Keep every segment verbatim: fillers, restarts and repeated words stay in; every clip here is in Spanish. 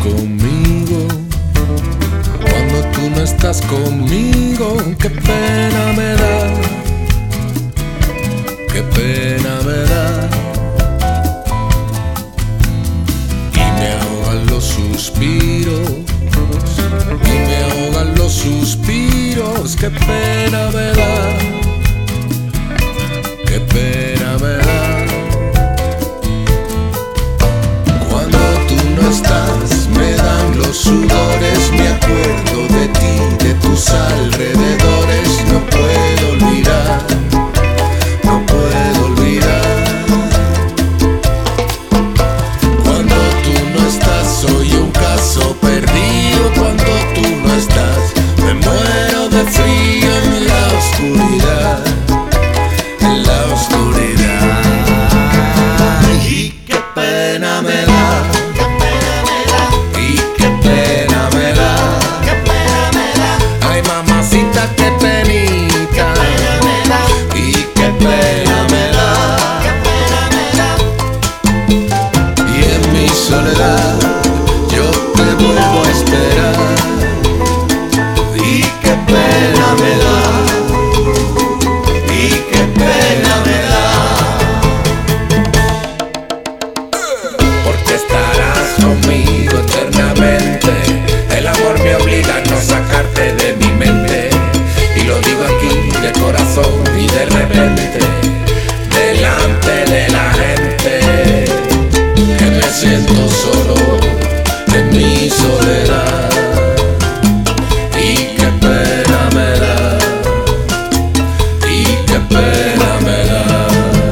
conmigo, cuando tú no estás conmigo, qué pena me da, qué pena me da. Y me ahogan los suspiros, y me ahogan los suspiros, qué pena me da, qué pena me da. Cuando tú no estás, me dan los sudores, me acuerdo de ti, de tus alrededores, no puedo olvidar, no puedo olvidar. Cuando tú no estás, soy un caso perdido, cuando tú no estás, me muero de frío en la oscuridad, en la oscuridad. Y qué pena me da. Soledad, yo te vuelvo a esperar. Y qué pena me da, y qué pena me da. Porque estarás conmigo eternamente. El amor me obliga a no sacarte de mi mente. Y lo digo aquí de corazón y de repente, delante de la gente, que me siento solo en mi soledad. Y qué pena me da, y qué pena me da.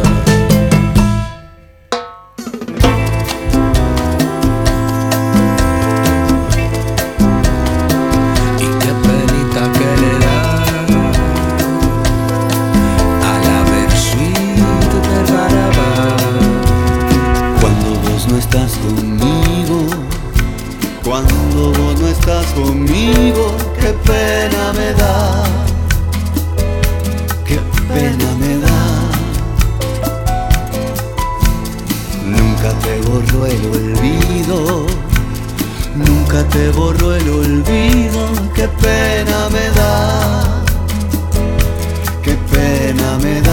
Y qué penita que le da a la versuit de Barabás. Cuando vos no estás conmigo, cuando vos no estás conmigo, qué pena me da, qué pena me da. Nunca te borró el olvido, nunca te borró el olvido, qué pena me da, qué pena me da.